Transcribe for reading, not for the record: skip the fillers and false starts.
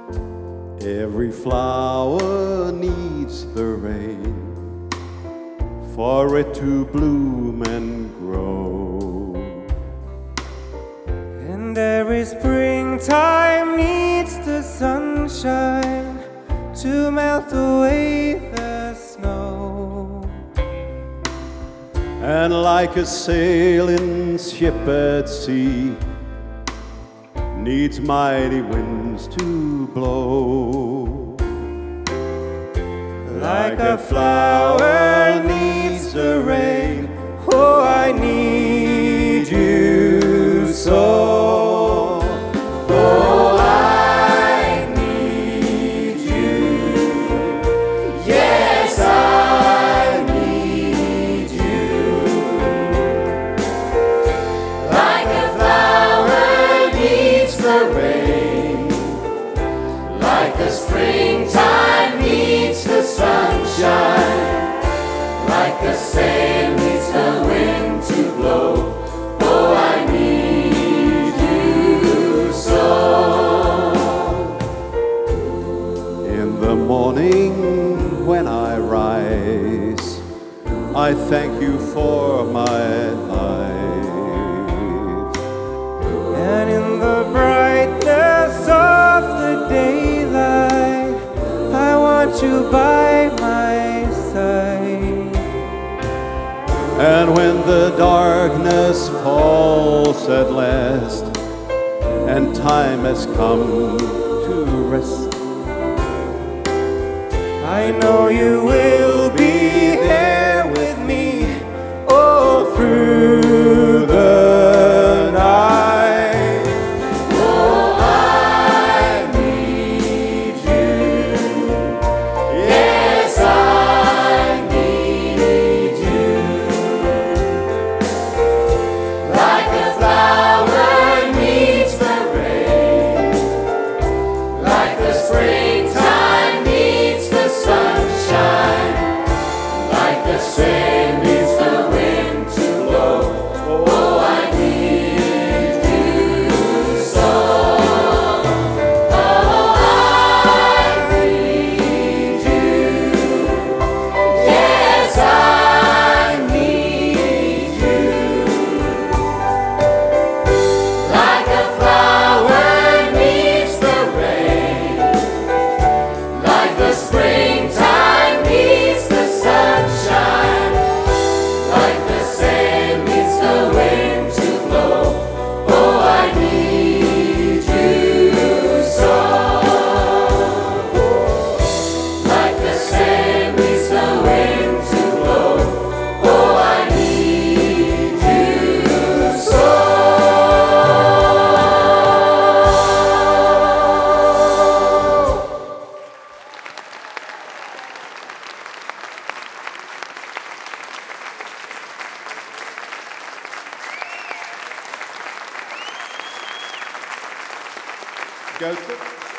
Every flower needs the rain for it to bloom and grow. And every springtime needs the sunshine to melt away the snow. And like a sailing ship at sea needs mighty winds to blow. Like a flower needs the rain, oh, I need you so. Oh, I need you. Yes, I need you. Like a flower needs the rain, like the springtime needs the sunshine, like the sail needs the wind to blow. Oh, I need you so. In the morning when I rise, I thank you for my life. And in the brightness of the daylight, I want you by my side. And when the darkness falls at last, and time has come to rest, I know you will be there with me all through the night. Oh, I need you. Yes, I need you. Like a flower needs the rain, like the springtime needs the sunshine, like the sail needs the wind to blow. Oh, I need you so. Oh, I need you. Yes, I need you. Like a flower needs the rain, like the springtime needs the sunshine, like the sail needs the wind to blow. Oh, I need you so. Like the sail needs the wind to blow. Oh, I need you so. Joseph?